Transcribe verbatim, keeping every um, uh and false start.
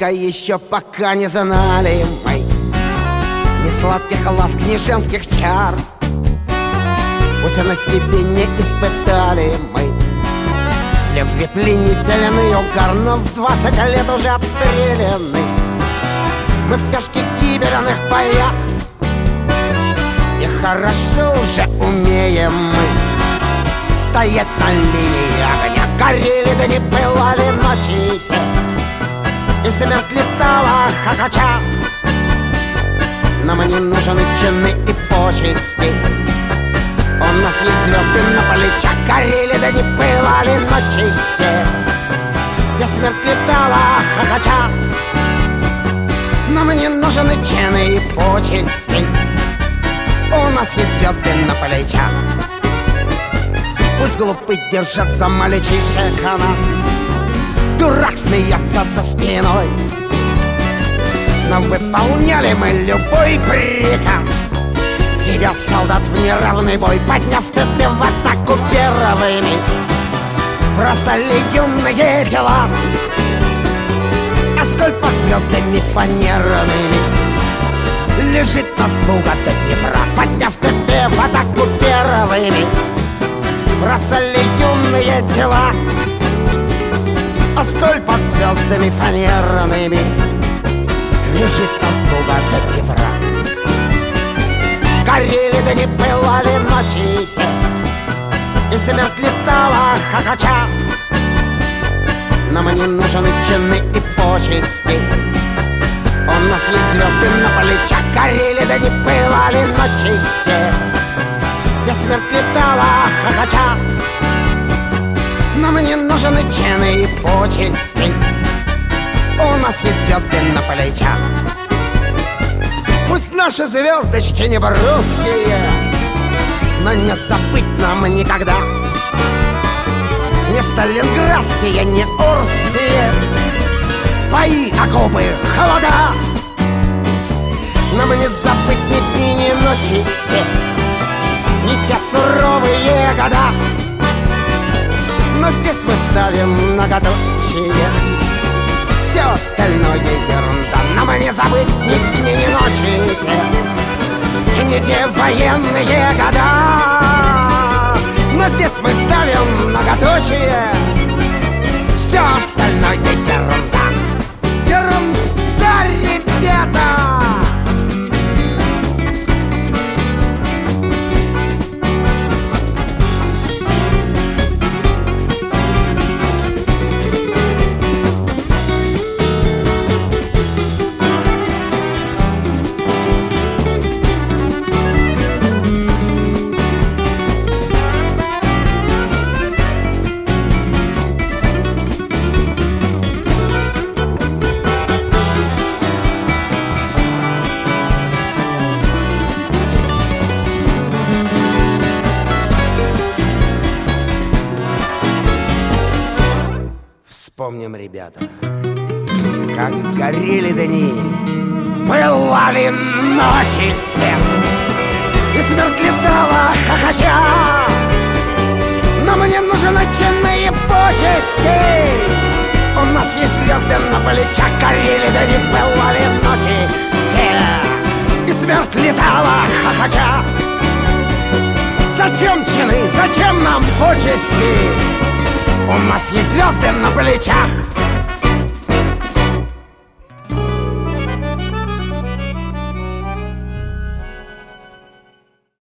Только еще пока не знали мы ни сладких ласк, ни женских чар. Пусть на себе не испытали мы любви пленительный угар, но в двадцать лет уже обстреляны мы в тяжких киберных боях. И хорошо уже умеем мы стоять на линии огня. Горели да не пылали ночи те, и смерть летала хохоча. Нам не нужны чины и почести, у нас есть звезды на плечах. Горели да не пылали ночи те, где смерть летала хохоча. Нам не нужны чины и почести, у нас есть звезды на плечах. Пусть глупы держатся мальчишек о нас, дурак смеется за спиной, но выполняли мы любой приказ, видя солдат в неравный бой. Подняв ТТ в атаку первыми, бросали юные тела, а сколь под звездами фанерными лежит нас Буга до Днепра. Подняв ТТ в атаку первыми, бросали юные тела, а сколь под звездами фанерными лежит нас Буга до Днепра. Горели да не пылали ночи те, и смерть летала хохоча. Нам не нужны чины и почести, у нас есть звезды на плечах. Горели да не пылали ночи те, где смерть летала хохоча. Нам не нужны чины и почести, у нас есть звезды на плечах. Пусть наши звездочки не русские, но не забыть нам никогда не сталинградские, не орские бои, окопы, холода. Нам не забыть ни дни, ни ночи те, ни те суровые года. Но здесь мы ставим многоточие, все остальное ерунда. Нам не забыть ни дни, ни ночи те, ни те военные года. Но здесь мы ставим многоточие, все остальное ерунда. Ерунда, ребята! Вспомним, ребята, как горели дни, пылали ночи те, и смерть летала хохоча. Но мне нужны чины и почести, у нас есть звезды на плечах. Горели да не пылали ночи те, и смерть летала хохоча. Зачем чины, зачем нам почести, у нас есть звезды на плечах.